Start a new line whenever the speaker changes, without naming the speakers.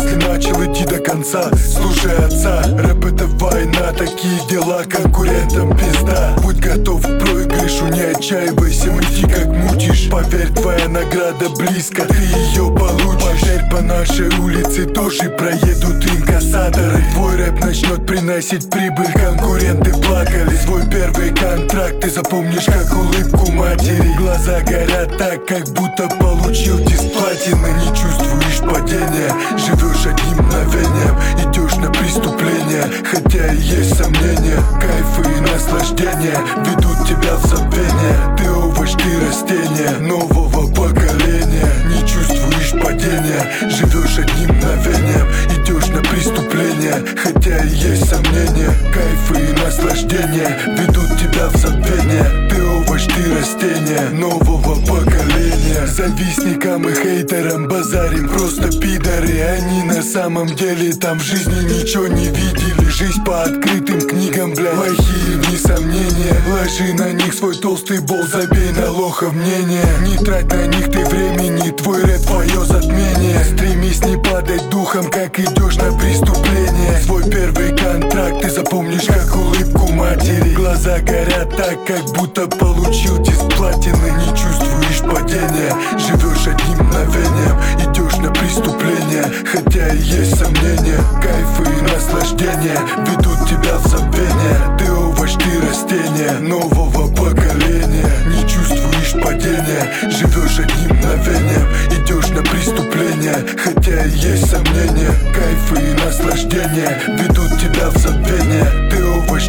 если начал идти до конца. Слушай отца, рэп это война, такие дела конкурентам пизда. Будь готов к проигрышу, не отчаивайся, мути как мутишь. Поверь, твоя награда близко, ты ее получишь. Поверь, по нашей улице тоже проедут инкассаторы. Твой рэп начнет приносить прибыль, конкуренты плакали. Свой первый контракт ты запомнишь как улыбку матери. Глаза горят так, как будто получил диск платины. Не чувствуешь падения, живешь одним мгновением, идешь на преступление, хотя и есть сомнения. Кайфы и наслаждения ведут тебя в забвение. Ты овощ, ты растение нового поколения. Не чувствуешь падения, живешь одним мгновением, идешь на преступление, хотя и есть сомнения. Кайфы и наслаждения ведут тебя в забвение. Ты овощ, ты растение нового поколения. Завистникам и хейтерам базарим просто пидоры. Они на самом деле там в жизни ничего не видели. Жизнь по открытым книгам, бля, плохие вне сомнения. Ложи на них свой толстый бол, забей на лохов мнение. Не трать на них ты времени, твой рэп твое затмение. Стремись не падать духом, как идешь на преступление. Свой первый контракт ты запомнишь как улыбку матери. Глаза горят так, как будто получил диск платины. Не чувствуешь падения, живешь одним мгновением, идешь на преступление, хотя и есть сомнения. Кайфы и наслаждения ведут тебя в забвение. Ты овощ, ты растение нового поколения. Не чувствуешь падения, живешь одним мгновением, идешь на преступление, хотя и есть сомнения. Кайфы и наслаждения ведут тебя в забвение. Ты овощ,